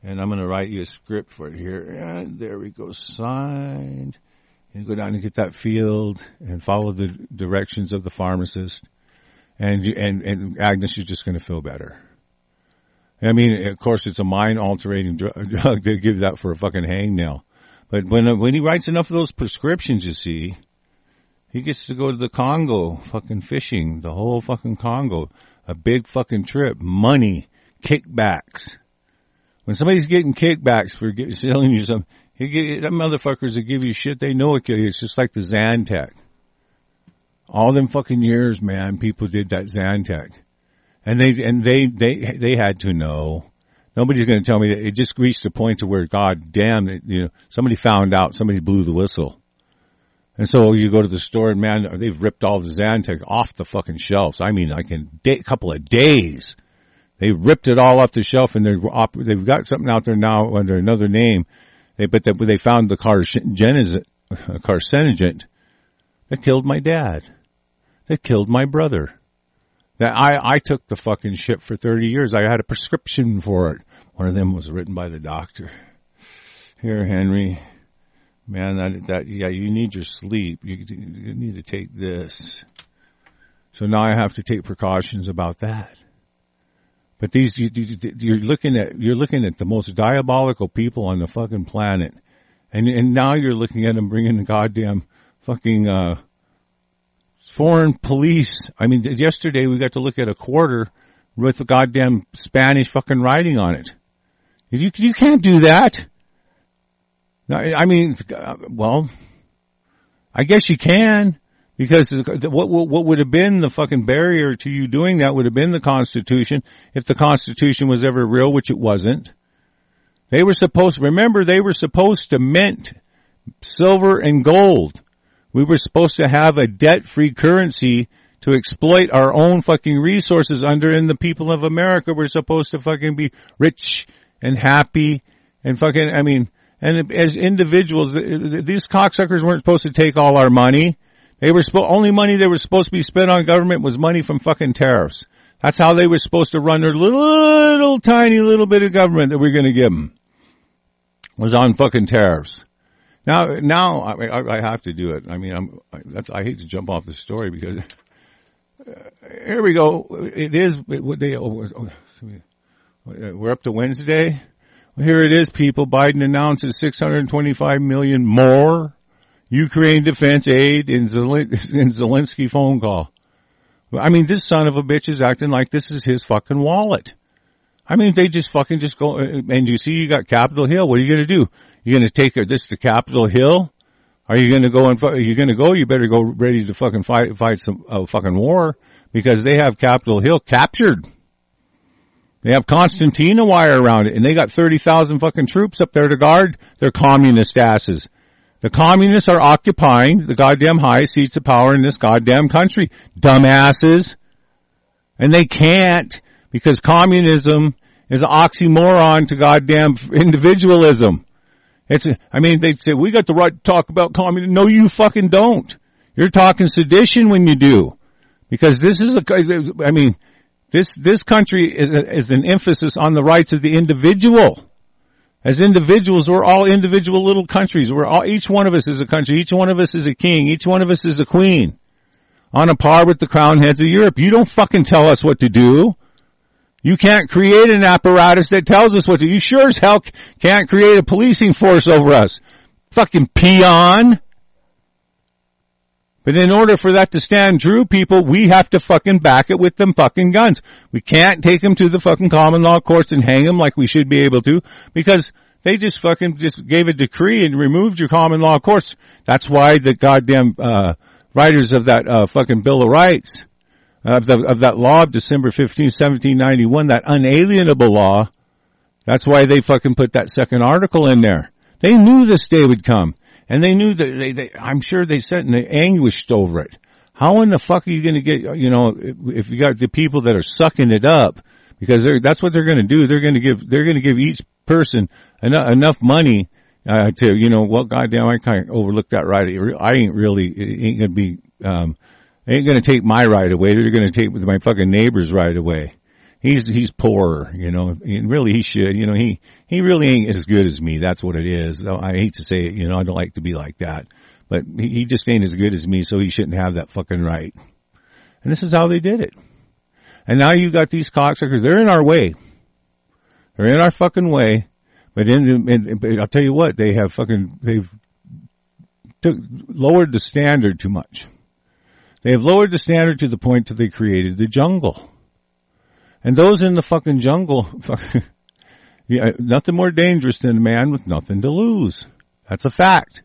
And I'm going to write you a script for it here. And there we go. Signed. And go down and get that field and follow the directions of the pharmacist. And, you, and, and Agnes is just going to feel better. I mean, of course, it's a mind-altering drug. They give that for a fucking hangnail. But when when he writes enough of those prescriptions, you see, he gets to go to the Congo, fucking fishing, the whole fucking Congo. A big fucking trip. Money. Kickbacks. When somebody's getting kickbacks for get, selling you something, he get, that motherfuckers that give you shit, they know it kill you. It's just like the Zantac. All them fucking years, man, people did that Zantac. And they, and they, they, they had to know. Nobody's going to tell me that it just reached the point to where, God damn it, you know, somebody found out, somebody blew the whistle. And so you go to the store and man, they've ripped all the Zantac off the fucking shelves. I mean, like in a couple of days. They ripped it all off the shelf and they're, they've got something out there now under another name. They, but they, they found the carcinogen that killed my dad. That killed my brother. That I, I took the fucking shit for thirty years. I had a prescription for it. One of them was written by the doctor. Here, Henry. Man, that, that, yeah, you need your sleep. You, you need to take this. So now I have to take precautions about that. But these, you, you, you're looking at, you're looking at the most diabolical people on the fucking planet. And, and now you're looking at them bringing the goddamn fucking, uh, foreign police. I mean, yesterday we got to look at a quarter with the goddamn Spanish fucking writing on it. You, you can't do that. I mean, well, I guess you can, because what, what would have been the fucking barrier to you doing that would have been the Constitution, if the Constitution was ever real, which it wasn't. They were supposed, remember, they were supposed to mint silver and gold. We were supposed to have a debt-free currency to exploit our own fucking resources under, and the people of America were supposed to fucking be rich and happy and fucking, I mean, and as individuals, these cocksuckers weren't supposed to take all our money. They were supposed, only money they were supposed to be spent on government was money from fucking tariffs. That's how they were supposed to run their little, little tiny little bit of government that we're going to give them. Was on fucking tariffs. Now, now I, I have to do it. I mean, I'm, that's, I hate to jump off the story because, uh, here we go. It is, what they, oh, oh, we're up to Wednesday. Here it is, people. Biden announces six hundred twenty-five million more Ukraine defense aid in, Zel- in Zelensky phone call. I mean, this son of a bitch is acting like this is his fucking wallet. I mean, they just fucking just go, and you see you got Capitol Hill. What are you going to do? You're going to take this to Capitol Hill? Are you going to go and, are you going to go? You better go ready to fucking fight, fight some, uh, fucking war, because they have Capitol Hill captured. They have Constantina wire around it, and they got thirty thousand fucking troops up there to guard their communist asses. The communists are occupying the goddamn high seats of power in this goddamn country. Dumbasses. And they can't, because communism is an oxymoron to goddamn individualism. It's, I mean, they say, we got the right to talk about communism. No, you fucking don't. You're talking sedition when you do. Because this is a, I mean, This, this country is, is an emphasis on the rights of the individual. As individuals, we're all individual little countries. We're all, each one of us is a country. Each one of us is a king. Each one of us is a queen. On a par with the crown heads of Europe. You don't fucking tell us what to do. You can't create an apparatus that tells us what to do. You sure as hell can't create a policing force over us. Fucking peon. But in order for that to stand true, people, we have to fucking back it with them fucking guns. We can't take them to the fucking common law courts and hang them like we should be able to, because they just fucking just gave a decree and removed your common law courts. That's why the goddamn, uh, writers of that, uh, fucking Bill of Rights, of the, of that law of December fifteenth, seventeen ninety-one, that unalienable law, that's why they fucking put that second article in there. They knew this day would come. And they knew that they, they, I'm sure they sat and they anguished over it. How in the fuck are you going to get, you know, if, if you got the people that are sucking it up, because they're, that's what they're going to do. They're going to give, they're going to give each person enough, enough money, uh, to, you know, well, goddamn, I kind of overlooked that right. I ain't really, it ain't going to be, um, they ain't going to take my right away. They're going to take my fucking neighbor's right away. he's, he's poor, you know, and really he should, you know, he, he really ain't as good as me. That's what it is. I hate to say it, you know, I don't like to be like that, but he, he just ain't as good as me, so he shouldn't have that fucking right. And this is how they did it. And now you got these cocksuckers, they're in our way. They're in our fucking way. But in, in, in I'll tell you what, they have fucking, they've took, lowered the standard too much. They have lowered the standard to the point that they created the jungle. And those in the fucking jungle, fucking, yeah, nothing more dangerous than a man with nothing to lose. That's a fact.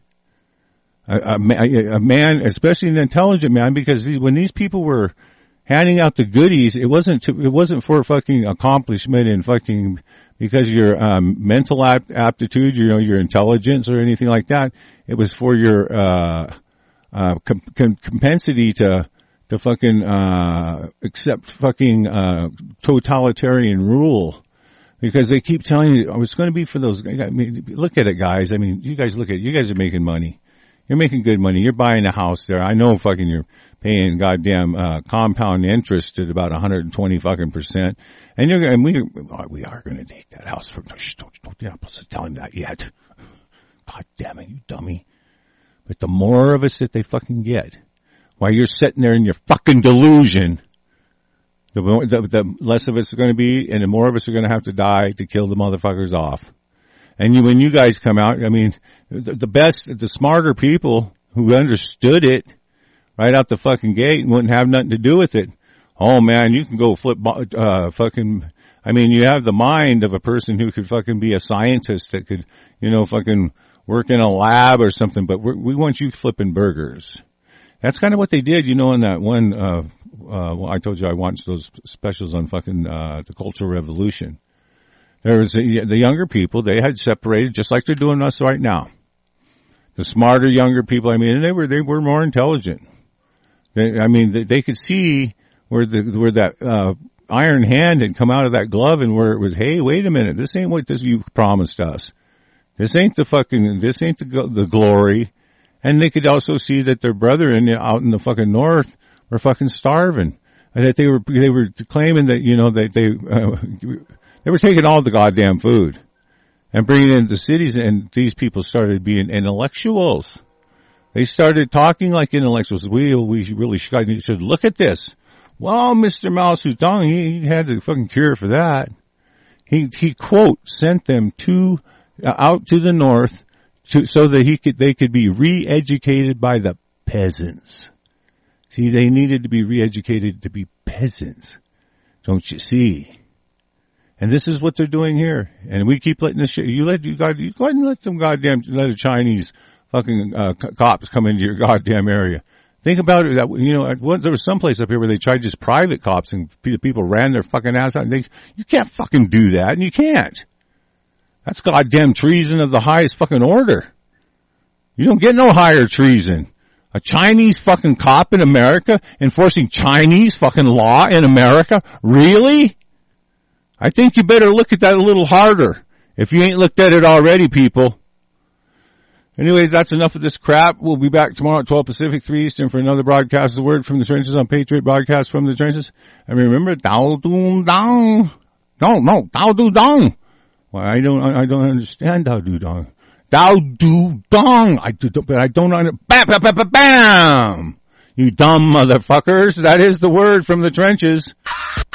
A, a, a man, especially an intelligent man, because when these people were handing out the goodies, it wasn't to, it wasn't for fucking accomplishment and fucking because of your um, mental ap- aptitude, you know, your intelligence or anything like that. It was for your uh, uh, com- com- compensity to to fucking uh, accept fucking uh, totalitarian rule. Because they keep telling you, oh, it's going to be for those. I mean, look at it, guys. I mean, you guys look at it. You guys are making money. You're making good money. You're buying a house there. I know fucking you're paying goddamn uh, compound interest at about one hundred twenty fucking percent. And you're and we oh, we are going to take that house from. Shh, don't don't yeah, don't tell him that yet. God damn it, you dummy! But the more of us that they fucking get, while you're sitting there in your fucking delusion, the more, the, the less of us are going to be, and the more of us are going to have to die to kill the motherfuckers off. And you, when you guys come out, I mean, the, the best, the smarter people who understood it right out the fucking gate and wouldn't have nothing to do with it. Oh man, you can go flip, uh, fucking, I mean, you have the mind of a person who could fucking be a scientist that could, you know, fucking work in a lab or something, but we're, we want you flipping burgers. That's kind of what they did, you know, in that one, uh, uh, well, I told you I watched those specials on fucking, uh, the Cultural Revolution. There was a, the younger people, they had separated just like they're doing us right now. The smarter younger people, I mean, they were, they were more intelligent. They, I mean, they, they could see where the, where that, uh, iron hand had come out of that glove and where it was, hey, wait a minute, this ain't what this you promised us. This ain't the fucking, this ain't the, the glory. And they could also see that their brethren out in the fucking north were fucking starving. And that they were, they were claiming that, you know, that they, uh, they were taking all the goddamn food and bringing it into cities, and these people started being intellectuals. They started talking like intellectuals. We, we really should, should look at this. Well, Mister Mao Zedong, he, he had the fucking cure for that. He, he quote, sent them to, uh, out to the north to, so that he could, they could be re-educated by the peasants. See, they needed to be re-educated to be peasants. Don't you see? And this is what they're doing here. And we keep letting this shit, you let, you got, you go ahead and let them goddamn, let the Chinese fucking, uh, cops come into your goddamn area. Think about it, that, you know, there was some place up here where they tried just private cops and people ran their fucking ass out and they, you can't fucking do that, and you can't. That's goddamn treason of the highest fucking order. You don't get no higher treason. A Chinese fucking cop in America enforcing Chinese fucking law in America? Really? I think you better look at that a little harder. If you ain't looked at it already, people. Anyways, that's enough of this crap. We'll be back tomorrow at twelve Pacific, three Eastern for another broadcast of the Word from the Trenches on Patriot Broadcast from the Trenches. And remember, Dao Du Dong. No, no, Dao Du Dong. Well, I don't, I don't understand Dao Du Dong. Dao Du Dong. I do, but I don't understand. Bam, bam, bam, bam, bam. You dumb motherfuckers. That is the Word from the Trenches.